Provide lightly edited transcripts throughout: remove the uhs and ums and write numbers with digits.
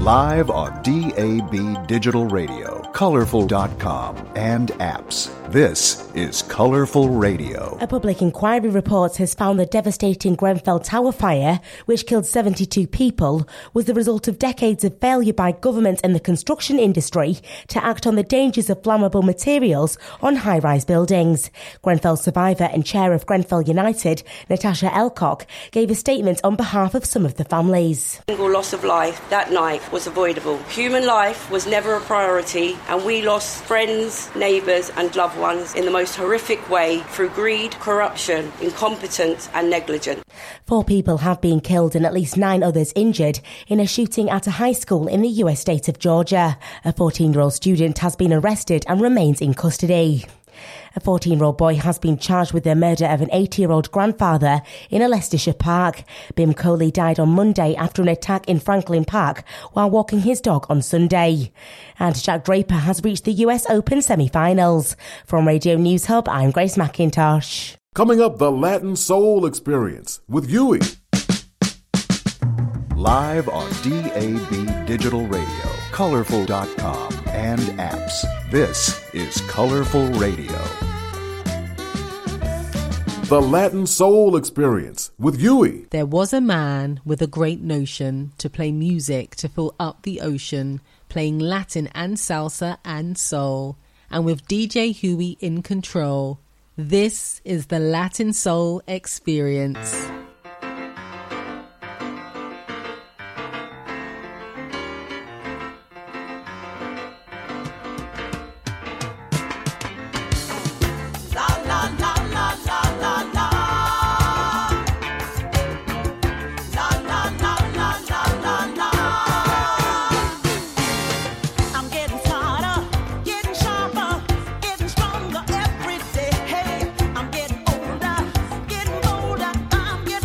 Live on DAB Digital Radio, Colorful.com, and apps. This is Colorful Radio. A public inquiry report has found the devastating Grenfell Tower fire, which killed 72 people, was the result of decades of failure by government and the construction industry to act on the dangers of flammable materials on high-rise buildings. Grenfell survivor and chair of Grenfell United, Natasha Elcock, gave a statement on behalf of some of the families. Single loss of life that night was avoidable. Human life was never a priority, and we lost friends, neighbours and loved ones in the most horrific way through greed, corruption, incompetence and negligence. 4 people have been killed and at least 9 others injured in a shooting at a high school in the US state of Georgia. A 14-year-old student has been arrested and remains in custody. A 14-year-old boy has been charged with the murder of an 80-year-old grandfather in a Leicestershire park. Bim Coley died on Monday after an attack in Franklin Park while walking his dog on Sunday. And Jack Draper has reached the US Open semi-finals. From Radio News Hub, I'm Grace McIntosh. Coming up, the Latin Soul Experience with Yui. Live on DAB Digital Radio, Colorful.com, and apps. This is Colorful Radio. The Latin Soul Experience with Yui. There was a man with a great notion to play music to fill up the ocean, playing Latin and salsa and soul. And with DJ Huey in control, this is the Latin Soul Experience. I'm getting older, getting bolder. I'm getting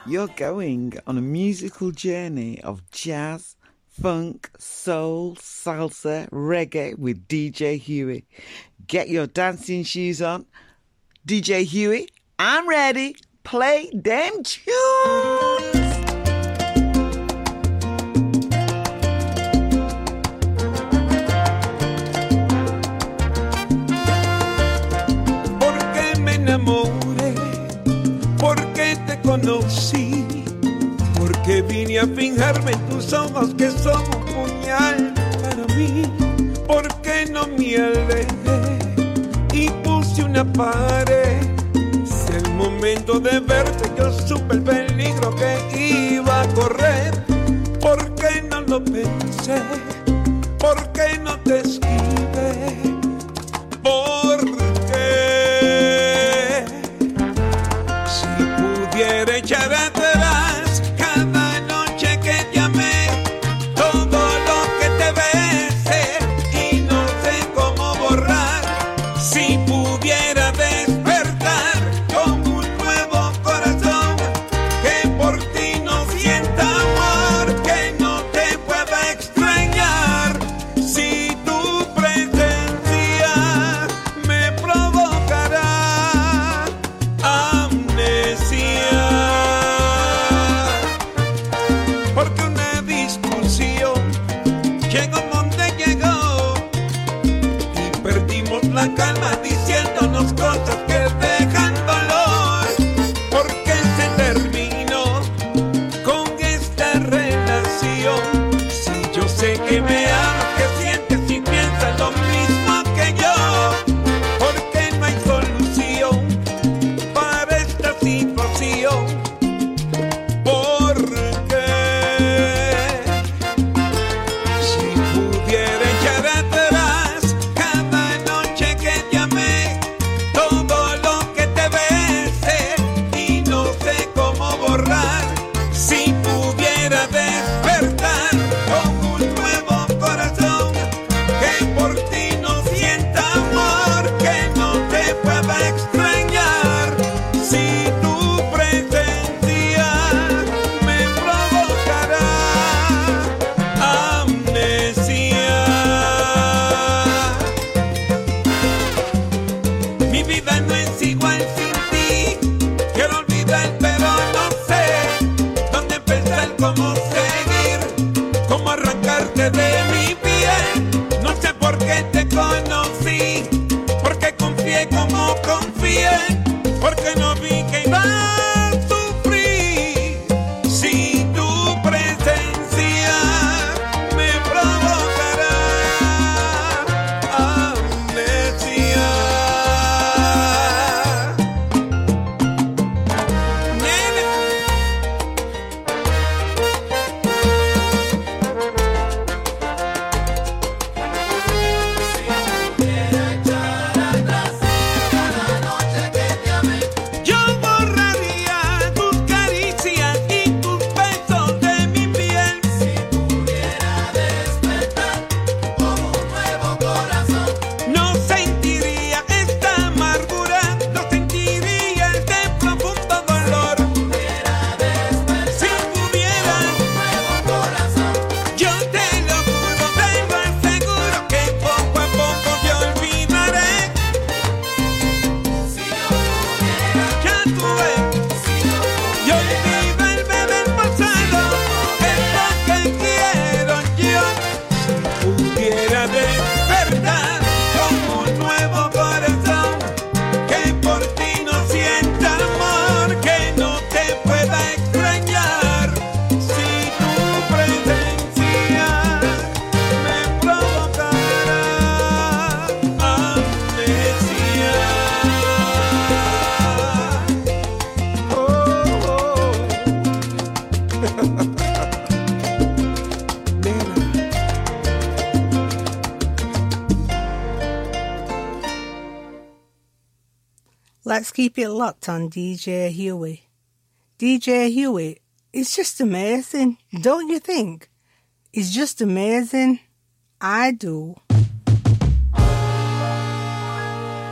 You're going on a musical journey of jazz, funk, soul, salsa, reggae with DJ Huey. Get your dancing shoes on. DJ Huey, I'm ready. Play them tunes. Porque me enamoré, porque te conocí, porque vine a fijarme en tus ojos que son un puñal para mí, porque no me alejé y puse una pared. Si el momento de verte yo supe el peligro que iba a correr, porque no lo pensé, porque no te esquivé, porque si pudiera echar atrás cada noche que te amé, todo lo que te besé y no sé cómo borrar, si pudiera despertar con un nuevo corazón que por ti no sienta amor, que no te pueda extrañar, si tu presencia me provocará amnesia, porque una discusión llegó donde llegó y perdimos la calma diciéndonos cosas que dejan dolor, porque se terminó con esta relación. Si yo sé que me amas, que sientes y piensas lo mismo que yo, porque no hay solución para esta situación, porque si pudiera echar atrás cada noche que te amé, todo lo que te besé y no sé cómo borrar, si pudiera despertar con un nuevo corazón que por ti no sienta amor, que no te pueda extrañar, si tu presencia me provocará amnesia. Mi vida no es igual sin ti, quiero olvidar pero no sé dónde empezar, cómo seguir, cómo arrancarte de mi piel. No sé por qué te conocí, porque confié como confié, porque no vi que iba a sufrir, si tu presencia me provocará amnesia. Nena, yo borraría tus caricias y tus besos de mi piel. Si pudiera despertar con un nuevo corazón, no sentiría esta amargura, no sentiría este profundo dolor. Si pudiera un nuevo corazón, yo te lo juro, te lo aseguro que poco a poco te olvidaré. Ya tú ves, yo olvidarme del pasado, es lo que quiero yo. Si pudiera despertar con un nuevo corazón que por ti no sienta amor, que no te pueda extrañar, si tu presencia me provocará amnesia. Let's keep it locked on DJ Huey. DJ Huey is just amazing, don't you think? He's just amazing. I do.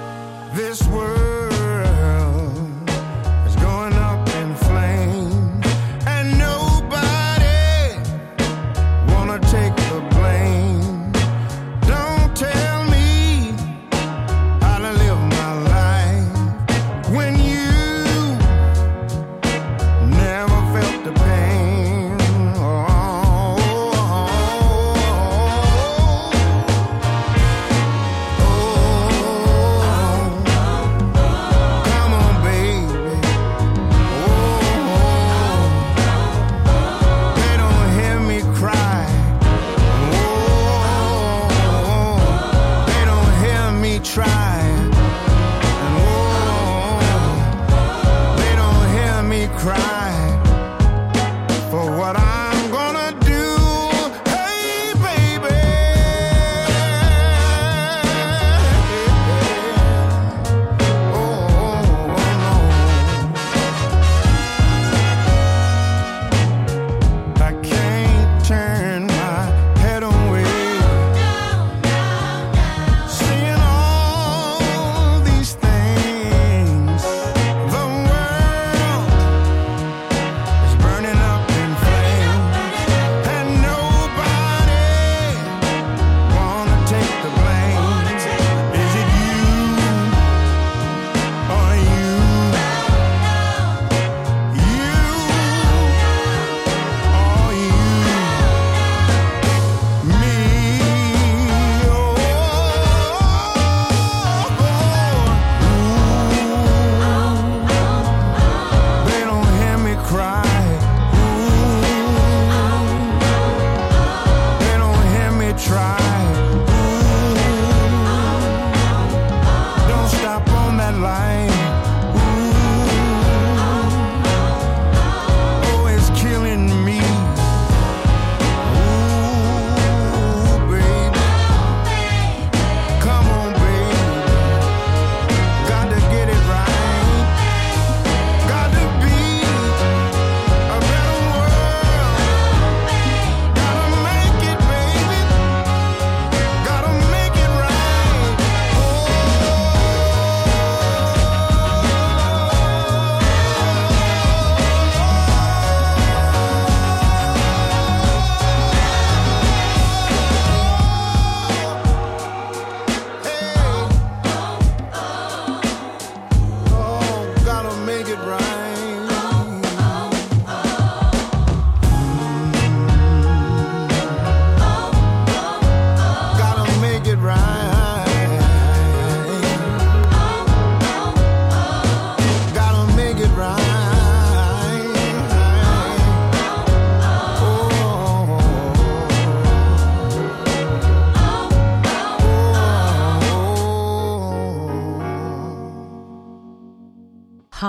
This world is going up in flames.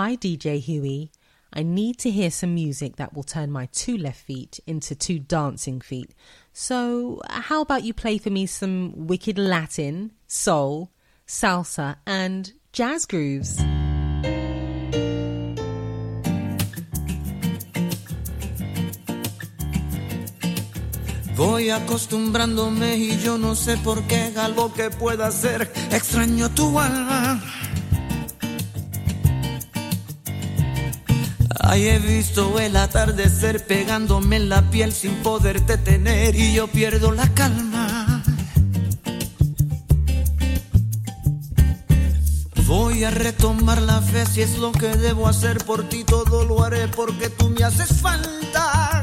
Hi DJ Huey, I need to hear some music that will turn my 2 left feet into 2 dancing feet. So how about you play for me some wicked Latin, soul, salsa and jazz grooves? Voy acostumbrándome y yo no sé por qué algo que pueda hacer. Extraño tu alma. Ay, he visto el atardecer pegándome en la piel sin poderte tener y yo pierdo la calma. Voy a retomar la fe, si es lo que debo hacer por ti, todo lo haré porque tú me haces falta.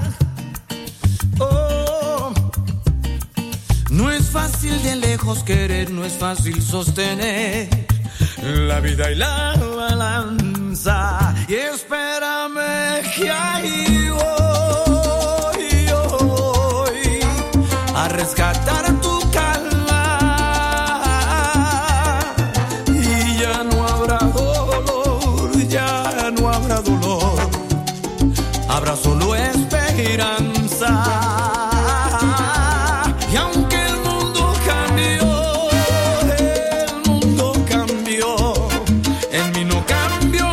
Oh, no es fácil de lejos querer, no es fácil sostener la vida y la balanza. Y espérame que ahí voy a rescatar tu calma. Y ya no habrá dolor, ya no habrá dolor, habrá solo esperanza. Y aunque el mundo cambió, en mí no cambió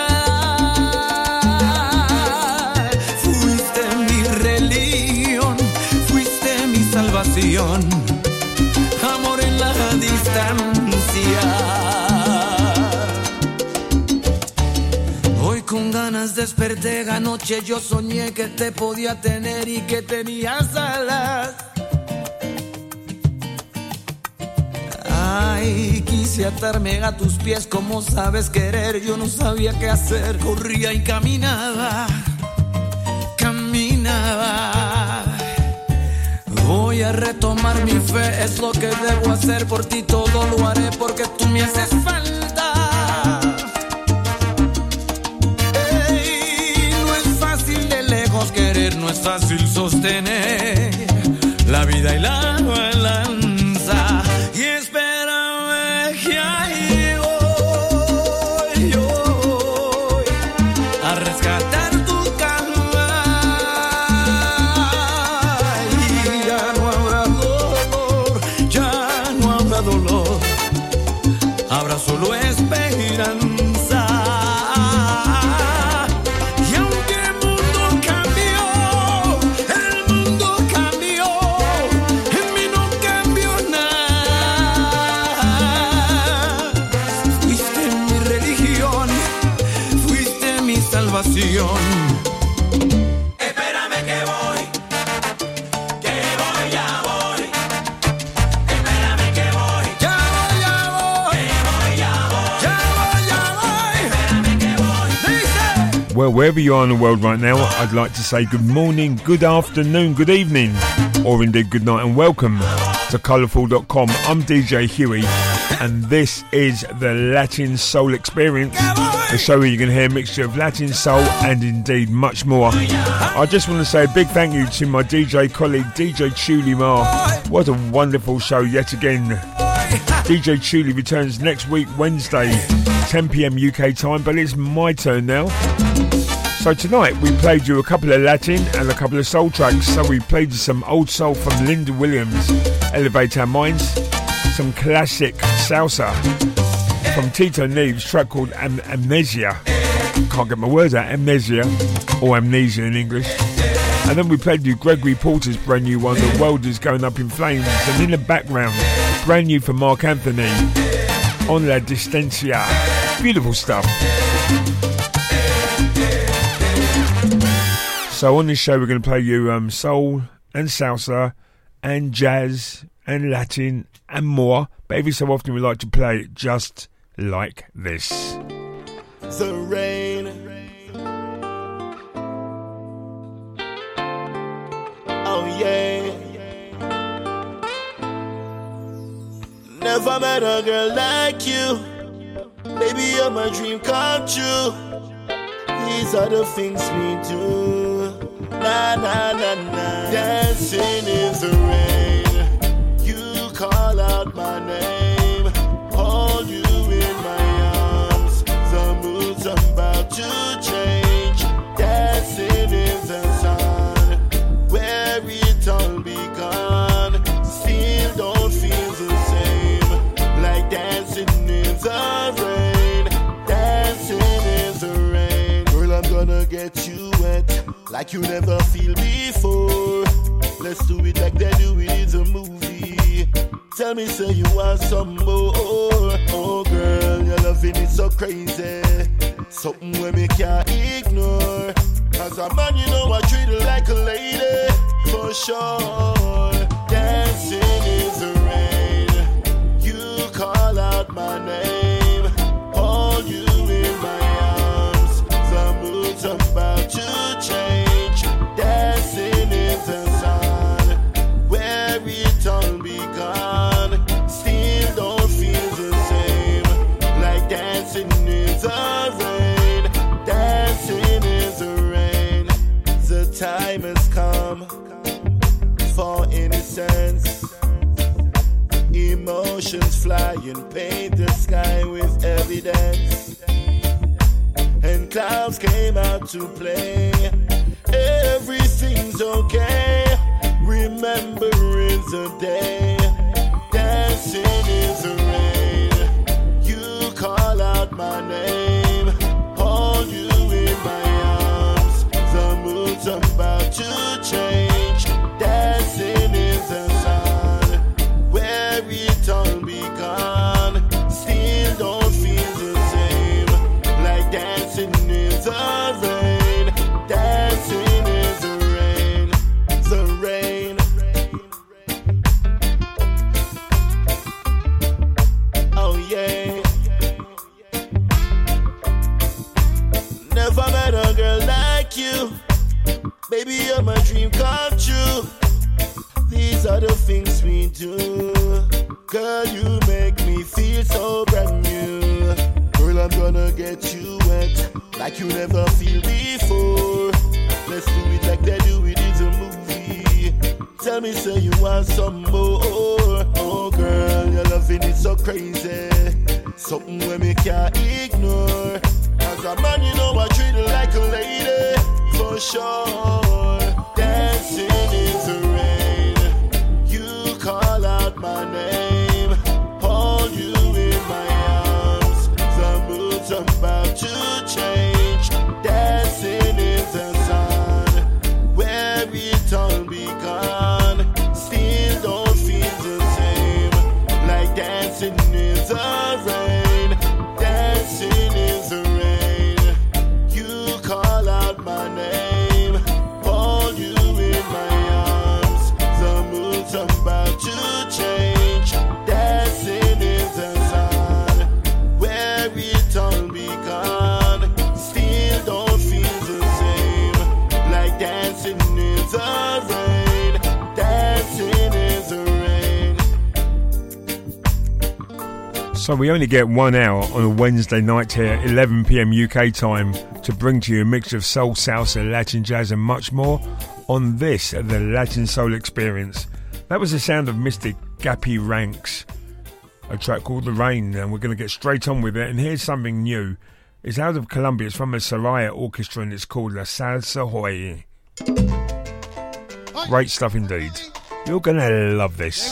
nada. Fuiste mi religión, fuiste mi salvación, amor en la distancia. Hoy con ganas desperté, anoche yo soñé que te podía tener y que tenías alas. Ay, quise atarme a tus pies como sabes querer, yo no sabía qué hacer, corría y caminaba. Voy a retomar mi fe, es lo que debo hacer por ti, todo lo haré porque tú me haces falta. Ey, no es fácil de lejos querer, no es fácil sostener la vida y la balanza. Y espérame que ahí voy a rescatar tu calma. Y ya no habrá dolor, ya no habrá dolor, habrá solo esperanza. Y aunque el mundo cambió, en mí no cambió nada. Fuiste mi religión, fuiste mi salvación. Espérame que voy, ya voy. Espérame que voy, ya voy. Espérame que voy. Dice. Well, wherever you are in the world right now, I'd like to say good morning, good afternoon, good evening, or indeed good night, and welcome to colourful.com. I'm DJ Huey, and this is the Latin Soul Experience, the show where you can hear a mixture of Latin soul and indeed much more. I just want to say a big thank you to my DJ colleague, DJ Chuli Mar. What a wonderful show yet again. DJ Chuli returns next week, Wednesday, 10 PM UK time, but it's my turn now. So tonight we played you a couple of Latin and a couple of soul tracks. So we played you some old soul from Linda Williams, Elevate Our Minds, some classic salsa from Tito Neves, track called Amnesia. Can't get my words out, Amnesia, or Amnesia in English. And then we played you Gregory Porter's brand new one, The World Is Going Up in Flames. And in the background, brand new from Mark Anthony, On La Distancia. Beautiful stuff. So on this show we're going to play you soul and salsa and jazz and Latin and more. But every so often we like to play it just like this. The rain, oh yeah. Never met a girl like you. Baby, you're my dream come true. These are the things we do. Na na na na. Dancing in the rain. You call out my name. Hold you in my arms. The mood's about like you never feel before. Let's do it like they do it in a movie. Tell me, say you want some more. Oh girl, your loving is so crazy. Something where me can't ignore. As a man, you know I treat her like a lady. For sure. Dancing is the rain. You call out my name. Hold you in my arms. The mood's about to change. Dancing is the sun. Where it all began. Still don't feel the same. Like dancing is the rain. Dancing is the rain. The time has come for innocence. Emotions flying, paint the sky with evidence. And clouds came out to play. Everything's okay. Remember it's a day. Dancing is the rain. You call out my name. Hold you in my arms. The mood's about to change. Dancing is the sun. Where it all began. Still don't feel the same. Like dancing is the rain. Dancing is the rain. The rain. Oh yeah. Never met a girl like you. Baby, you're my dream come true. These are the things we do. Girl, you make me feel so brand new. Girl, I'm gonna get you wet like you never feel before. Let's do it like they do it in a movie. Tell me, say you want some more. Oh girl, your loving is so crazy. Something where me can't ignore. As a man, you know I treat her like a lady. For sure. Dancing is the rain. You call out my name. Hold you in my arms. The mood's about to change. Dancing is the sun. Where it all began. Still don't feel the same. Like dancing is the rain. Dancing is the rain. You call out my name. Hold you in my arms. The mood's about to change. Dancing is the sun. Where it all began. Still don't feel the same. Like dancing is the rain. Dancing is the rain. So we only get 1 hour on a Wednesday night here, 11 p.m. UK time, to bring to you a mix of soul, salsa, Latin jazz and much more on this, the Latin Soul Experience. That was the sound of Mr. Gappy Ranks, a track called The Rain, and we're going to get straight on with it. And here's something new. It's out of Colombia, it's from the Soraya Orchestra, and it's called La Salsa Hoy. Great stuff indeed. You're going to love this.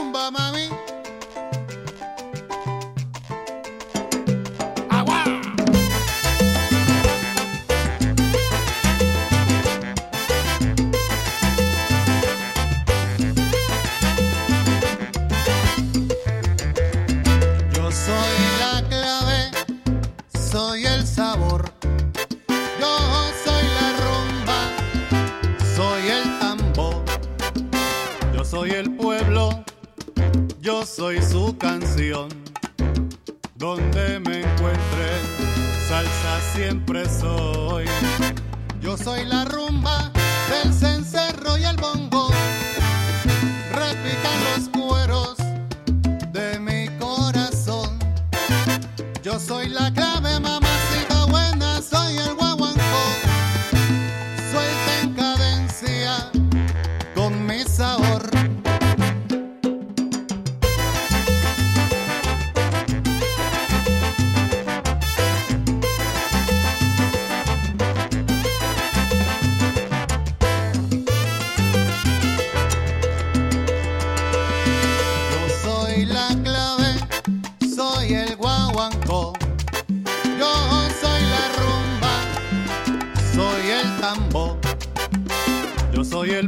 Soy su canción, donde me encuentre, salsa siempre soy. Yo soy la rumba del cencerro y el bongo, repican los cueros de mi corazón. Yo soy la clave, mamacita buena, soy el guaguancó, suelta en cadencia con mi sabor.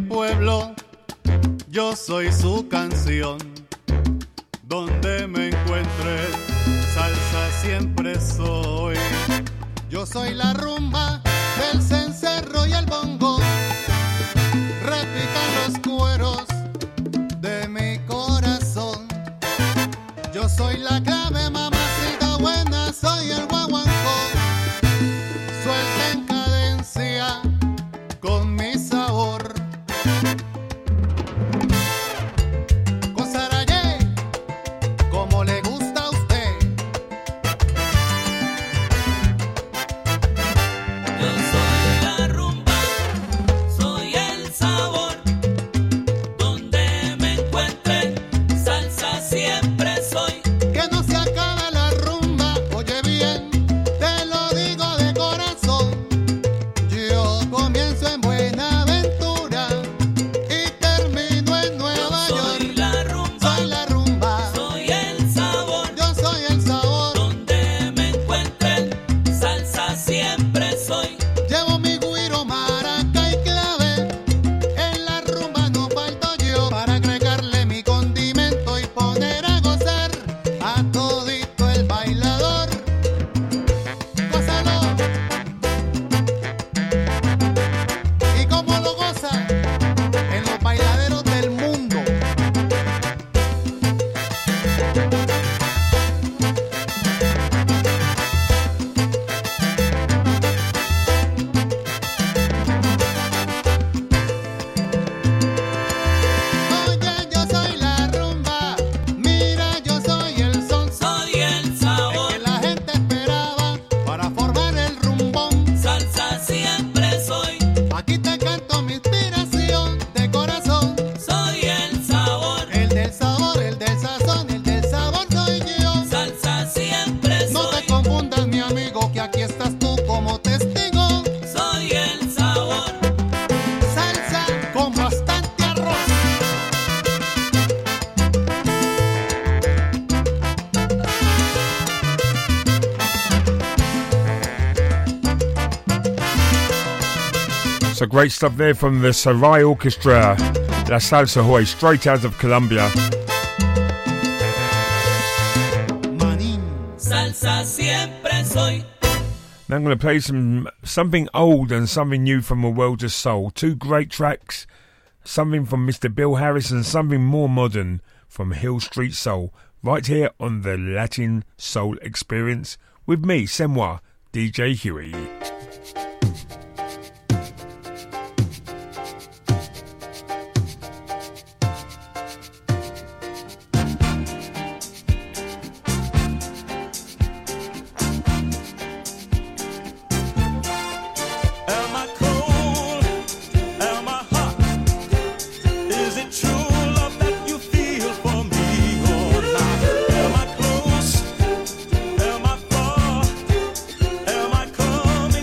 el pueblo, yo soy su canción. Donde me encuentre, salsa siempre soy. Yo soy la rumba del cencerro y el bongo. Repican los cueros de mi corazón. Yo soy la clave, mamacita buena, soy el guaguancó. Suelta en cadencia con mi sabor. Con Sarayé, como le gusta a usted. Yo soy la rumba, soy el sabor. Donde me encuentre, salsa siempre soy. Que no se acabe la rumba, oye bien, te lo digo de corazón. Yo comienzo en Buenaventura y termino en Nueva York. Soy la rumba, Soy la rumba, soy el sabor. yo soy el sabor. Donde me encuentre, salsa siempre soy. Llevo mi güiro, maraca y clave. En la rumba no falto yo para agregarle mi condimento y poner a gozar a todito el bailador. Gózalo. ¿Y cómo lo goza? En los bailaderos del mundo. Oye, yo soy la rumba, mira, yo soy el son. Soy el El sabor, que la gente esperaba para formar el rumbón. salsa siempre soy. Aquí te canto mi inspiración de corazón. Soy el sabor, El del sabor, el del sazón, el del sabor soy yo. salsa siempre No soy. te confundas, mi amigo, que aquí estás tú como testigo. Soy el sabor, Salsa con bastante arroz. So great stuff there from the Sarai Orchestra, La Salsa Hoy, straight out of Colombia. Manín. salsa siempre soy. Now I'm going to play something old and something new from a world of soul. Two great tracks, something from Mr. Bill Harris and something more modern from Hill Street Soul, right here on the Latin Soul Experience with me, c'est moi, DJ Huey. Am I cold? Am I hot? Is it true love that you feel for me or not? Am I close? Am I far? Am I coming?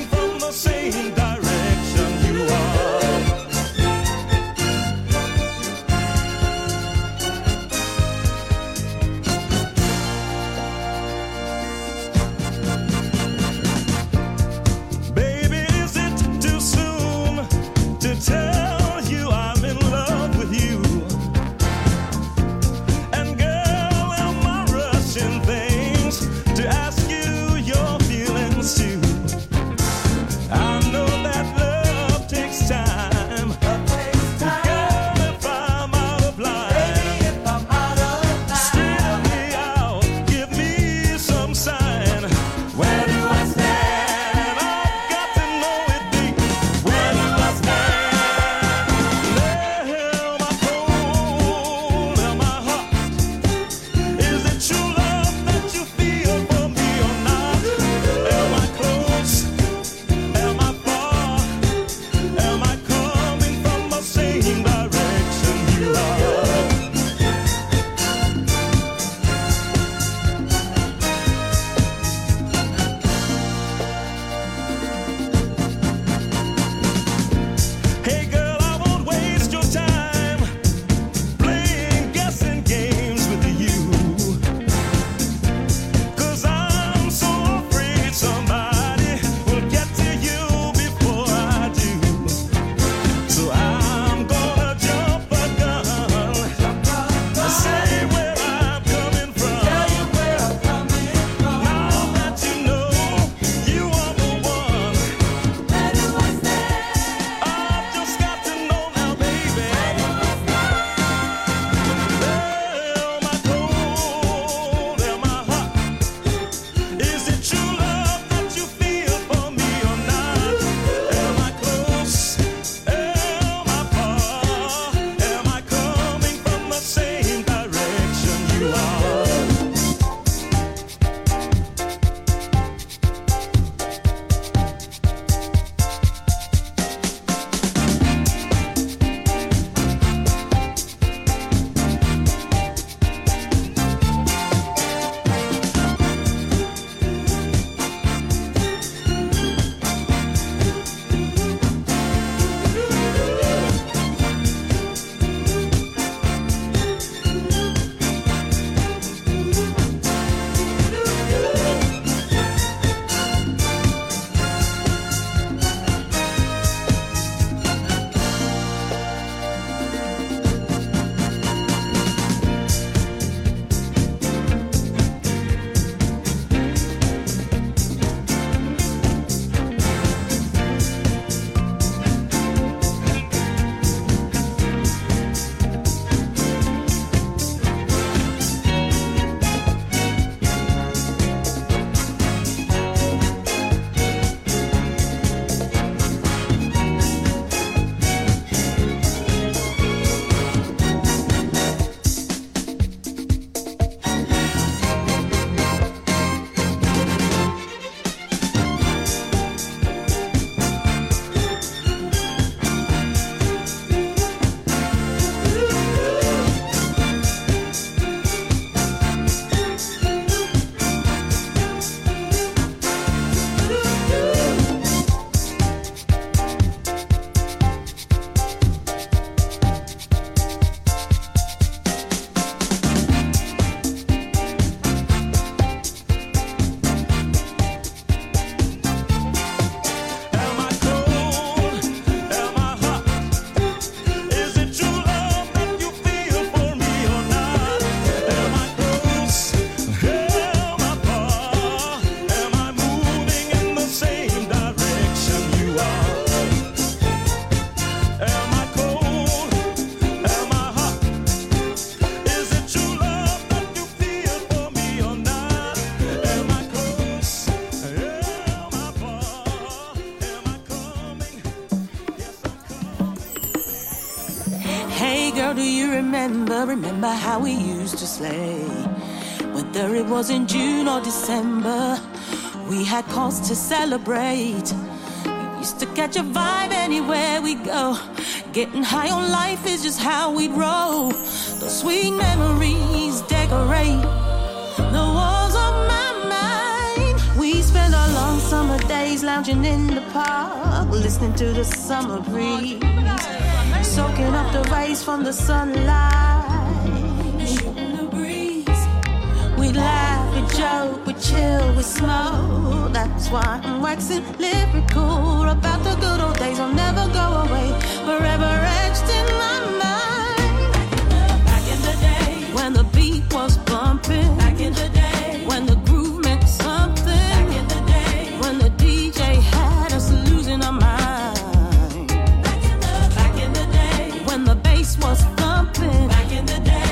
Girl, do you remember how we used to slay? Whether it was in June or December, we had cause to celebrate. We used to catch a vibe anywhere we go. Getting high on life is just how we'd roll. Those sweet memories decorate the walls of my mind. We spent our long summer days lounging in the park, listening to the summer breeze, soaking up the rays from the sunlight. Shooting the breeze. We'd laugh, we'd joke, we'd chill, we'd smoke. That's why I'm waxing lyrical about the good old days. I'll never go away, forever etched in my mind. Back in the day, when the beat was bumping. Back in the day, when the groove meant something. Back in the day, when the DJ had us losing our mind. Back in the day, when the bass was thumping. Back in the day.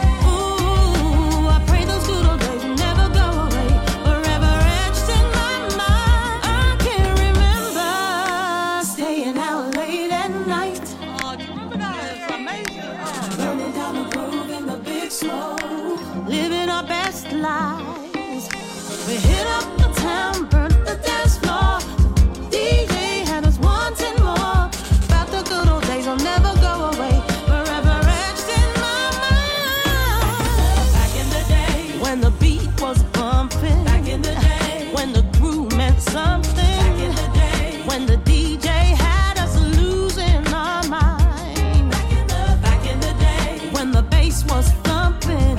Living our best lives. We hit up the town, burnt the dance floor. DJ had us wanting more. About the good old days will never go away, forever etched in my mind. Back in the day, when the beat was bumping. Back in the day, when the groove meant something. Back in the day, when the DJ had us losing our mind. Back in the day, when the bass was thumping.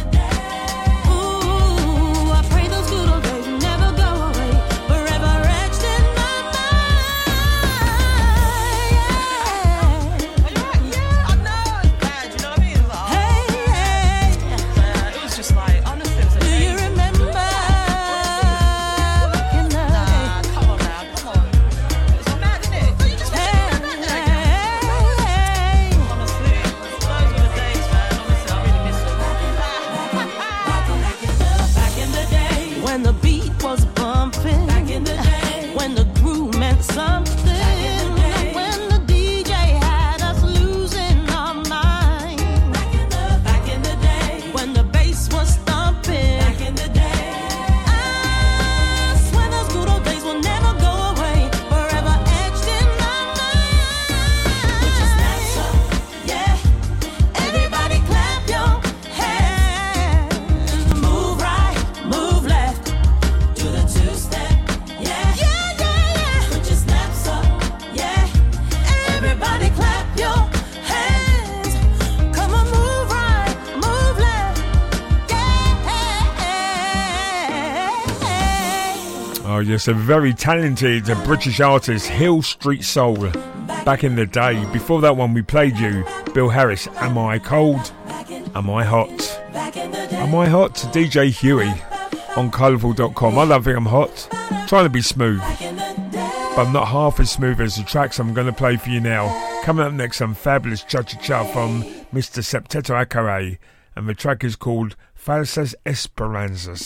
Yes, a very talented British artist, Hill Street Soul, back in the day. Before that one, we played you, Bill Harris, Am I Cold? Am I Hot? Am I Hot? DJ Huey on colourful.com. I don't think I'm hot. Trying to be smooth, but I'm not half as smooth as the tracks I'm going to play for you now. Coming up next, some fabulous cha-cha-cha from Mr. Septeto Akare, and the track is called Falsas Esperanzas.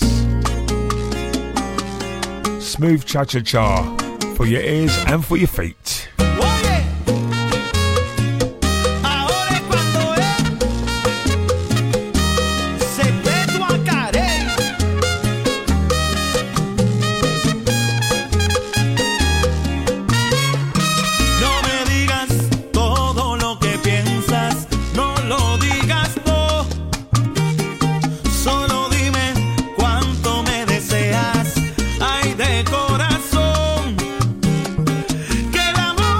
Smooth cha-cha-cha for your ears and for your feet. Corazón, que el amor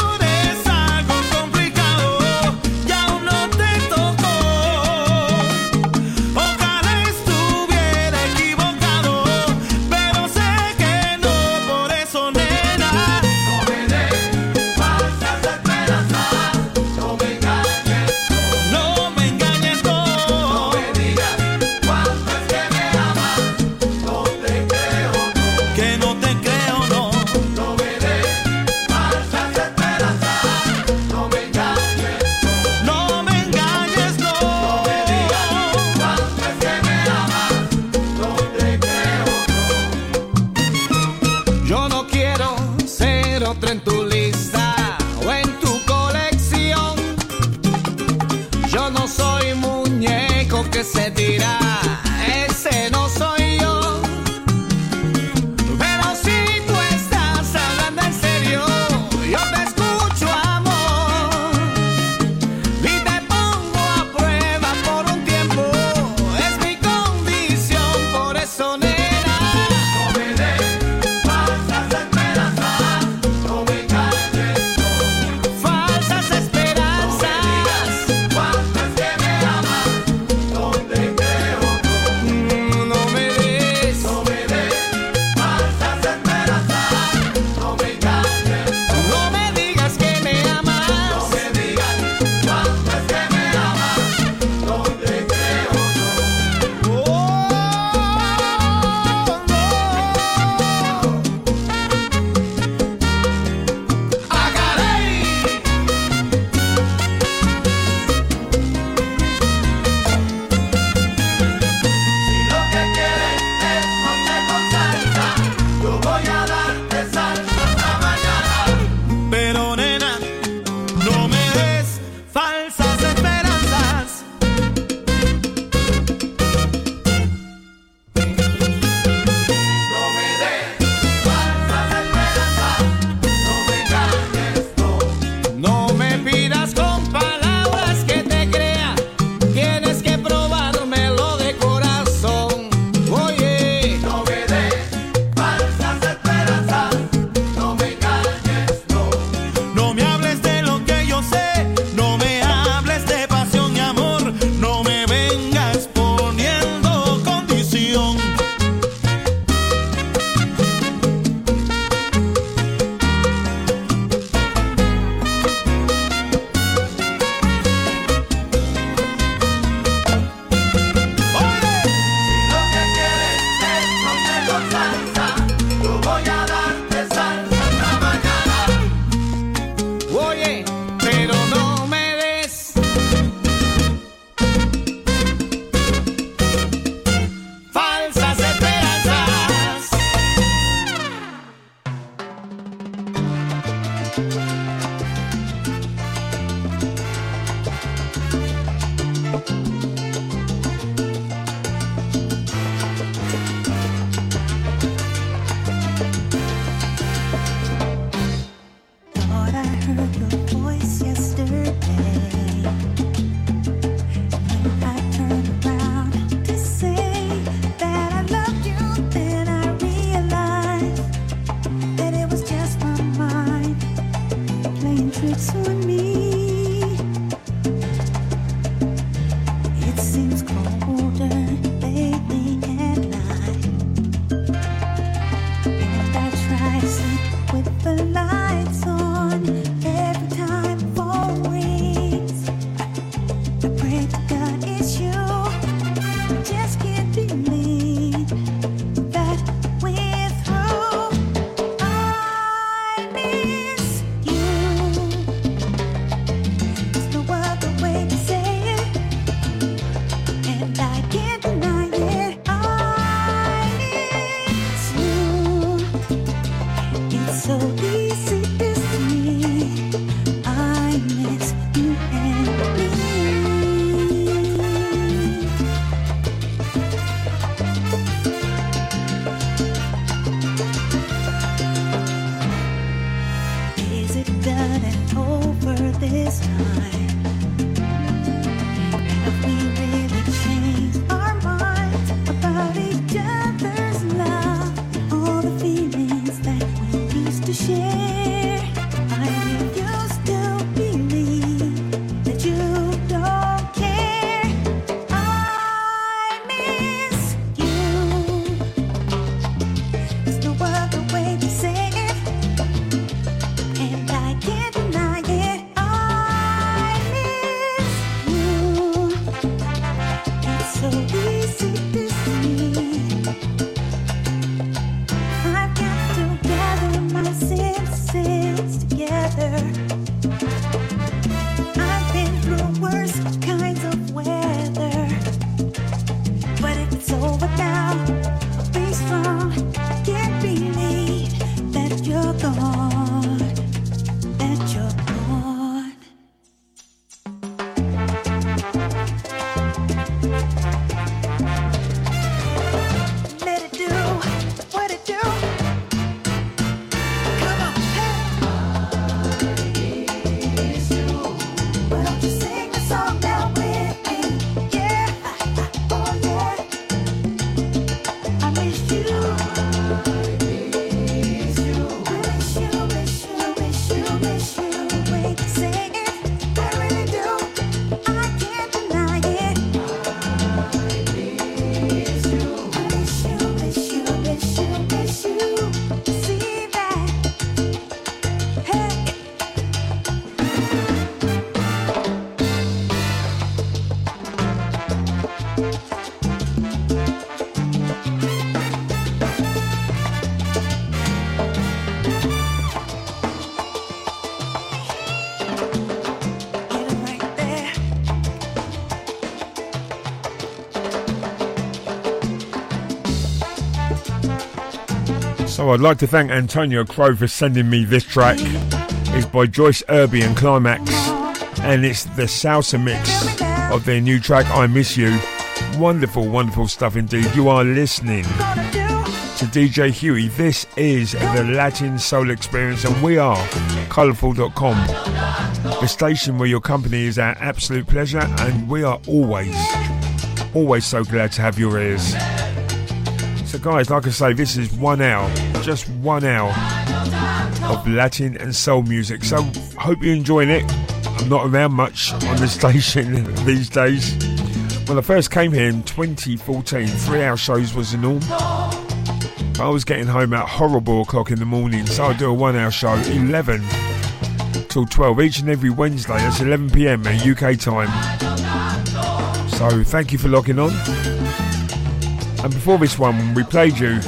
So I'd like to thank Antonio Crow for sending me this track. It's by Joyce Irby and Climax, and it's the salsa mix of their new track I Miss You. Wonderful, wonderful stuff indeed. You are listening to DJ Huey. This is the Latin Soul Experience, and we are colourful.com, the station where your company is our absolute pleasure, and we are always so glad to have your ears. So guys, like I say, this is 1 hour, just 1 hour of Latin and soul music. So hope you're enjoying it. I'm not around much on the station these days. When I first came here in 2014, 3-hour shows was the norm. I was getting home at horrible o'clock in the morning, so I do a 1 hour show, 11 till 12, each and every Wednesday. That's 11 PM at UK time. So thank you for logging on. And before this one, we played you.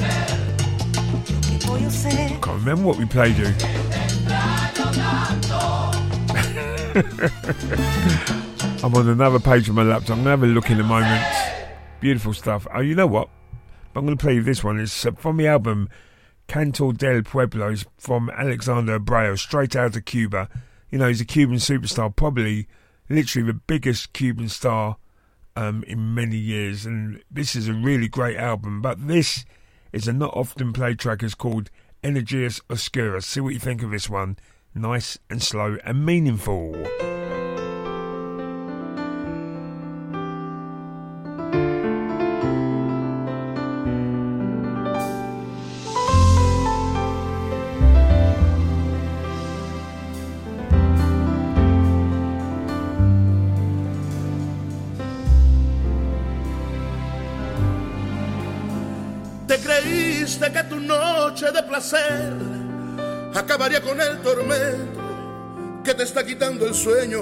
I can't remember what we played you. I'm on another page of my laptop. I'm going to have a look in a moment. Beautiful stuff. Oh, you know what? I'm going to play you this one. It's from the album Canto del Pueblo. It's from Alexander Abreu, straight out of Cuba. You know, he's a Cuban superstar, probably literally the biggest Cuban star in many years. And this is a really great album. But this is a not often played track. It's called Energias Oscuras. See what you think of this one. Nice and slow and meaningful. Creíste que tu noche de placer acabaría con el tormento que te está quitando el sueño.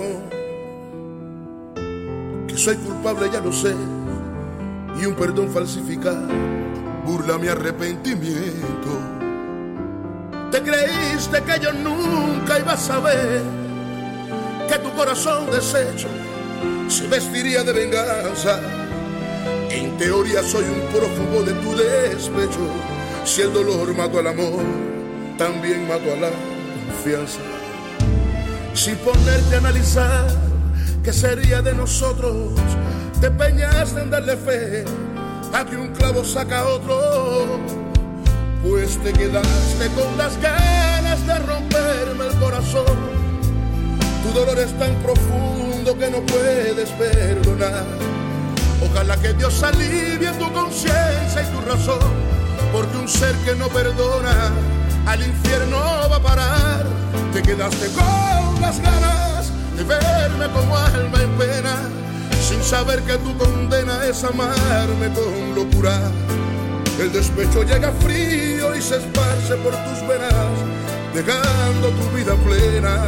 Que soy culpable, ya lo sé, y un perdón falsificado burla mi arrepentimiento. Te creíste que yo nunca iba a saber que tu corazón deshecho se vestiría de venganza. En teoría soy un prófugo de tu despecho. Si el dolor mató al amor, también mató a la confianza. Sin ponerte a analizar qué sería de nosotros, te empeñaste en darle fe a que un clavo saca otro. Pues te quedaste con las ganas de romperme el corazón. Tu dolor es tan profundo que no puedes perdonar. Ojalá que Dios alivie tu conciencia y tu razón, porque un ser que no perdona al infierno va a parar. Te quedaste con las ganas de verme como alma en pena, sin saber que tu condena es amarme con locura. El despecho llega frío y se esparce por tus venas, dejando tu vida plena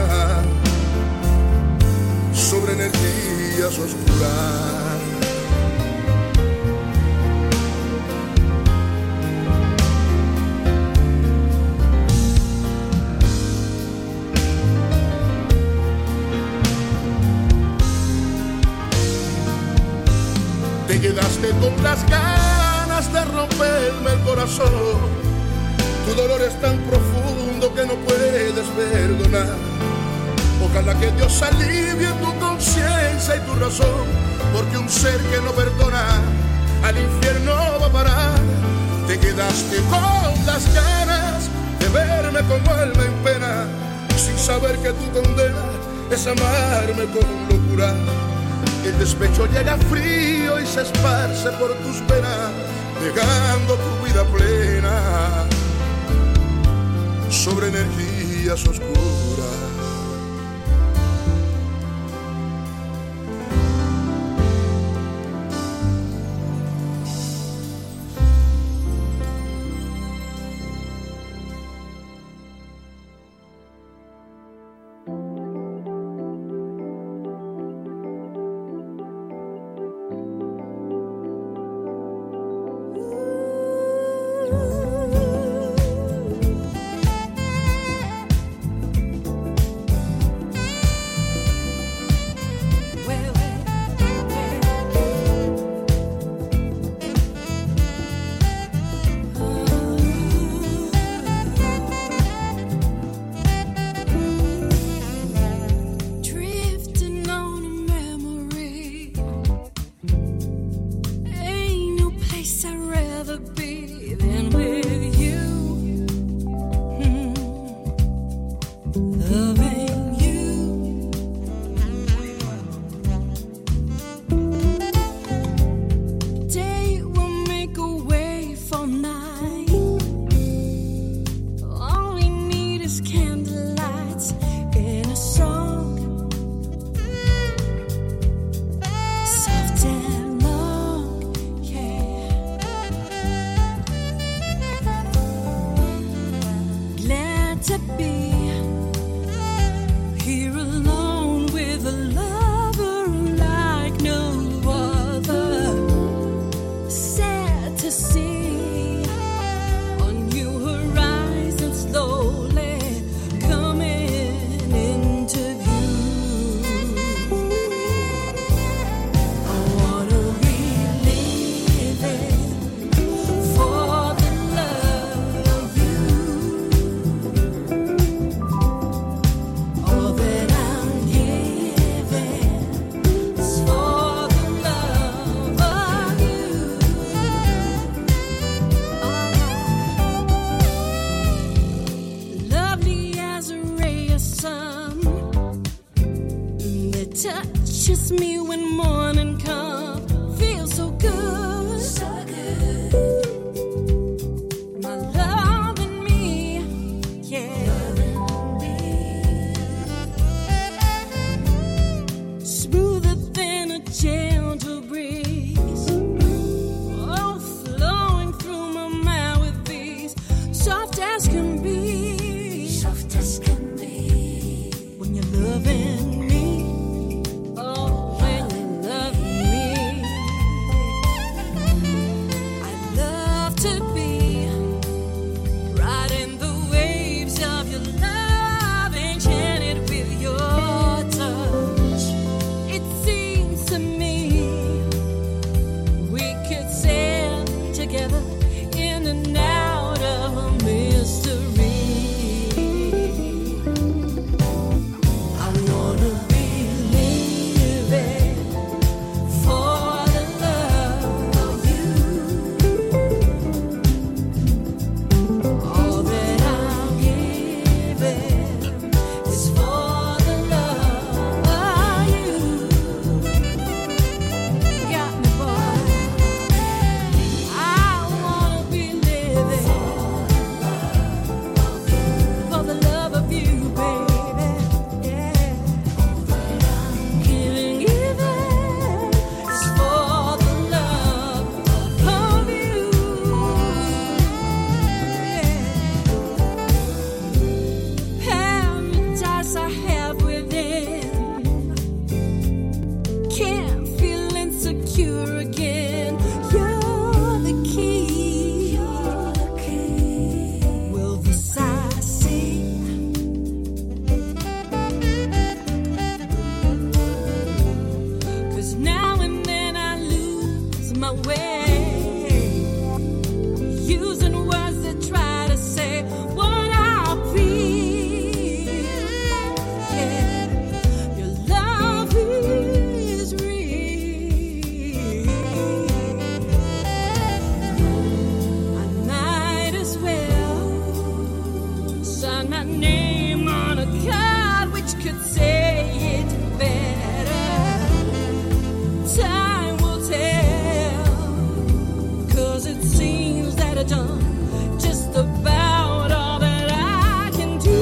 sobre energías oscuras. Te quedaste con las ganas de romperme el corazón. Tu dolor es tan profundo que no puedes perdonar. Ojalá que Dios alivie tu conciencia y tu razón, porque un ser que no perdona al infierno va a parar. Te quedaste con las ganas de verme como alma en pena, sin saber que tu condena es amarme con locura. El despecho llega frío y se esparce por tus venas, dejando tu vida plena sobre energías oscuras. when morning comes. Feels so good. So good. My love and me. Yeah. Smoother than a gentle breeze. Oh, flowing through my mind with ease. Soft as can be. Soft as can be. When you're loving me. Oh, when you love me. I love to be riding the waves of your love, enchanted with your touch. It seems to me we could sail together in and out of mystery. I wanna be living for the love of you. All that I'm giving is for the love of you. Got me, boy. I wanna be living for the love of you, baby. Yeah. Giving is for the love of you. Paradise I have within. Can't feel insecure again. You're the key. Will this I see? 'Cause now and then I lose my way, using words that try to say what I feel. Yeah, your love is real. I might as well sign my name on a card which could say it better. Time will tell, 'cause it seems that I've done just about all that I can do.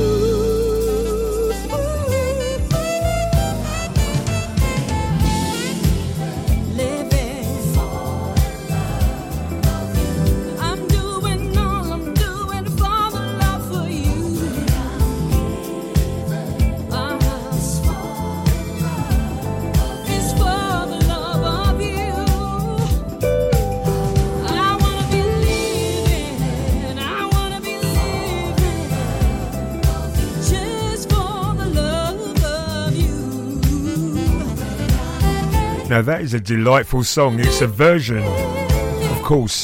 Living for I'm doing all I'm doing for the love for you. It's for the love of you. I wanna be living. I wanna be living just for the love of you. Now that is a delightful song. It's a version, of course,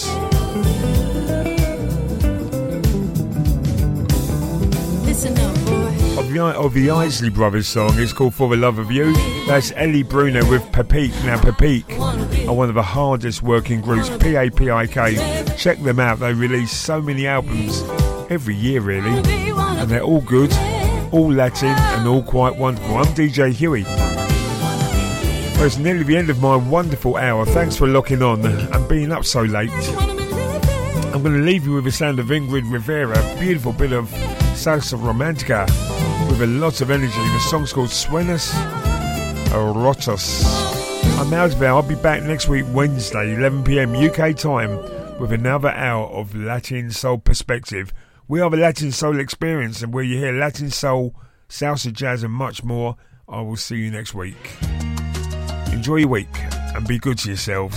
Listen up, boy. of the Isley Brothers song. It's called For the Love of You. That's Ellie Bruner with Papik. Now Papik are one of the hardest working groups, Papik. Check them out. They release so many albums every year really, and they're all good, all Latin and all quite wonderful. I'm DJ Huey. Well, it's nearly the end of my wonderful hour. Thanks for locking on and being up so late. I'm going to leave you with the sound of Ingrid Rivera, a beautiful bit of salsa romantica with a lot of energy. The song's called Sueños Rotos. I'm out of there. I'll be back next week, Wednesday, 11 p.m. UK time, with another hour of Latin Soul Perspective. We are the Latin Soul Experience, and where you hear Latin Soul, salsa, jazz and much more, I will see you next week. Enjoy your week and be good to yourselves.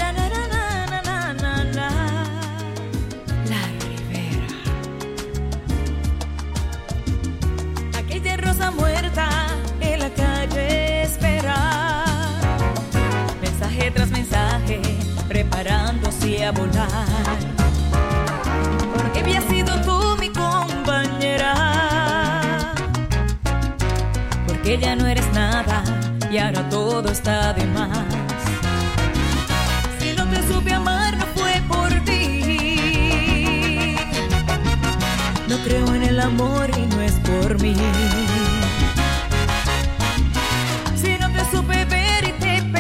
Aquella rosa muerta en la calle espera, mensaje tras mensaje preparándose a volar, porque había sido tú mi compañera, porque ya no eres nada y ahora todo está de más. Si no te supe amar no fue por ti, no creo en el amor y no es por mí. Si no te supe ver y te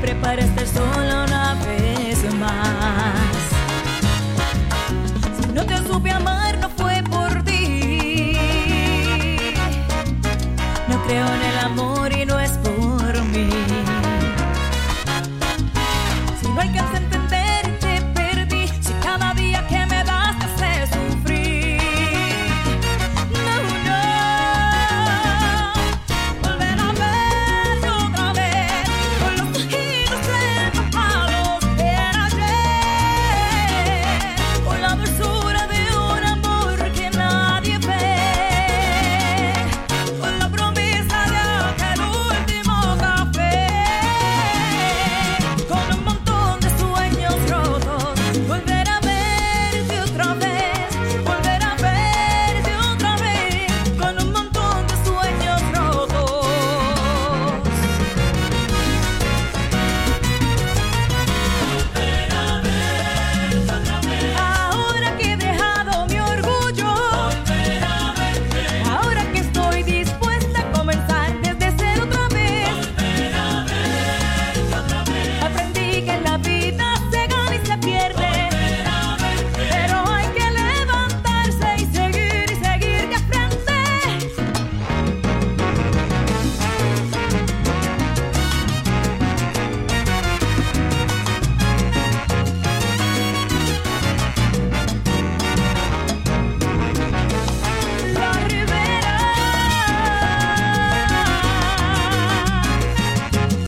siempre para estar sola